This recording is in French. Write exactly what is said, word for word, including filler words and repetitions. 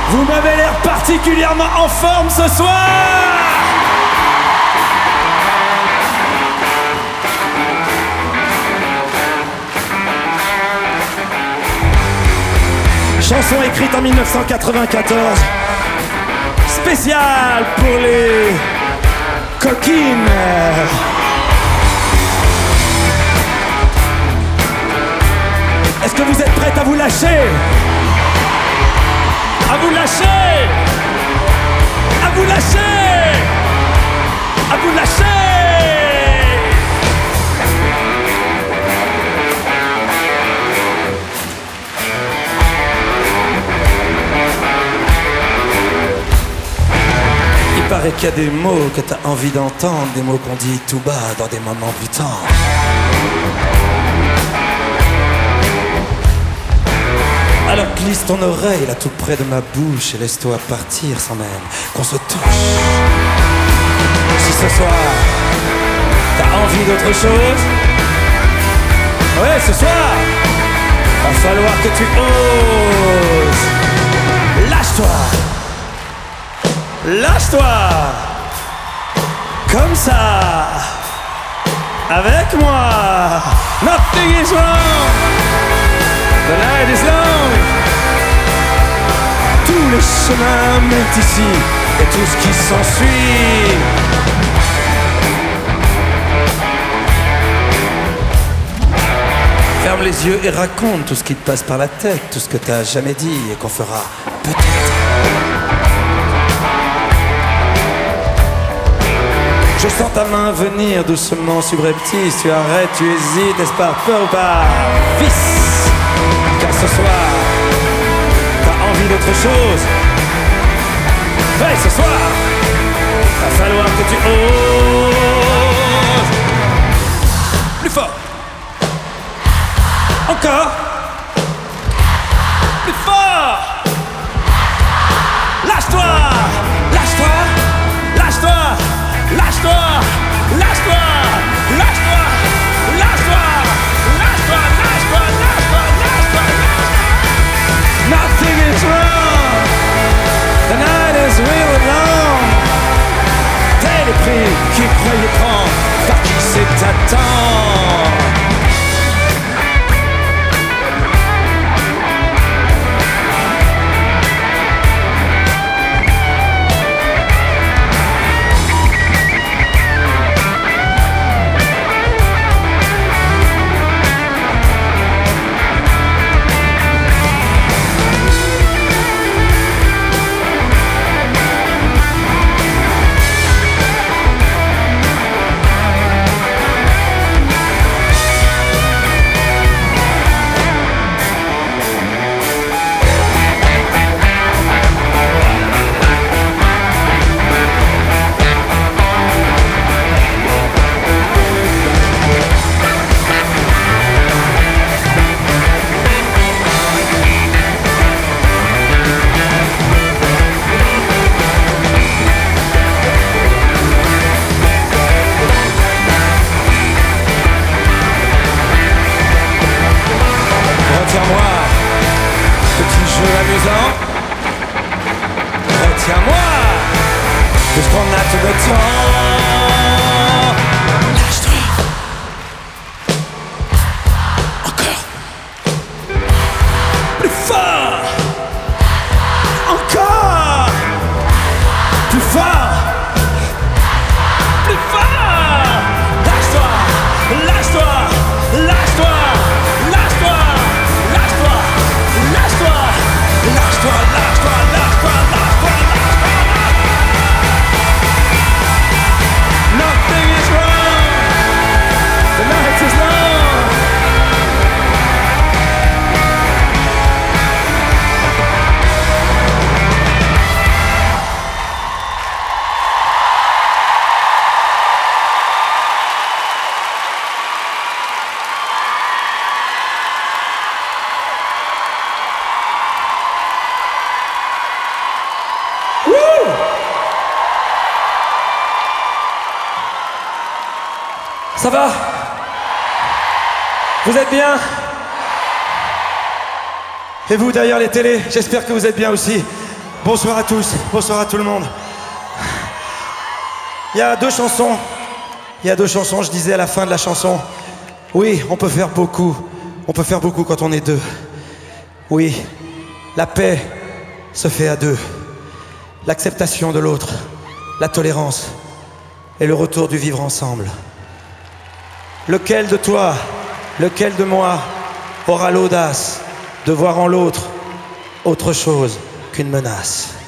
Vous m'avez l'air particulièrement en forme ce soir. Chanson écrite en mille neuf cent quatre-vingt-quatorze, spéciale pour les coquines. Est-ce que vous êtes prêtes à vous lâcher? À vous lâcher! À vous lâcher! À vous lâcher! Il paraît qu'il y a des mots que t'as envie d'entendre, des mots qu'on dit tout bas dans des moments plus tendres. Alors glisse ton oreille là tout près de ma bouche et laisse-toi partir sans même qu'on se touche. Si ce soir t'as envie d'autre chose, ouais, ce soir va falloir que tu oses. Lâche-toi, lâche-toi, comme ça, avec moi. Nothing is wrong. The night is long. Tous les chemins mènent ici et tout ce qui s'ensuit. Ferme les yeux et raconte tout ce qui te passe par la tête, tout ce que t'as jamais dit et qu'on fera peut-être. Je sens ta main venir doucement subreptice. Tu arrêtes, tu hésites, est-ce par peur ou par vice? Car ce soir, t'as envie d'autre chose. Hey, ce soir, va falloir que tu oses. Plus fort. Encore. Plus fort. Lâche-toi. Lâche-toi. Lâche-toi. Lâche-toi. Lâche-toi. Lâche-toi. Lâche-toi. Lâche-toi. Lâche-toi. Lâche-toi. Nothing is wrong. The night is really long. T'es les prix qui croyaient prendre par qui c'est t'attend. Retiens-moi, petit jeu amusant. Retiens-moi, puisqu'on a tout le temps. Lâche-toi. Encore. Plus fort. Encore. Plus fort. Plus fort. Lâche-toi. Lâche-toi. Lâche-toi. Lâche-toi. Lâche-toi, lâche-toi, lâche-toi, lâche-toi, lâche-toi, lâche-toi, lâche-toi. Nothing is wrong. The night is long. Ça va? Vous êtes bien? Et vous derrière les télés, j'espère que vous êtes bien aussi. Bonsoir à tous, bonsoir à tout le monde. Il y a deux chansons, il y a deux chansons, je disais à la fin de la chanson, oui, on peut faire beaucoup, on peut faire beaucoup quand on est deux. Oui, la paix se fait à deux. L'acceptation de l'autre, la tolérance et le retour du vivre ensemble. Lequel de toi, lequel de moi aura l'audace de voir en l'autre autre chose qu'une menace?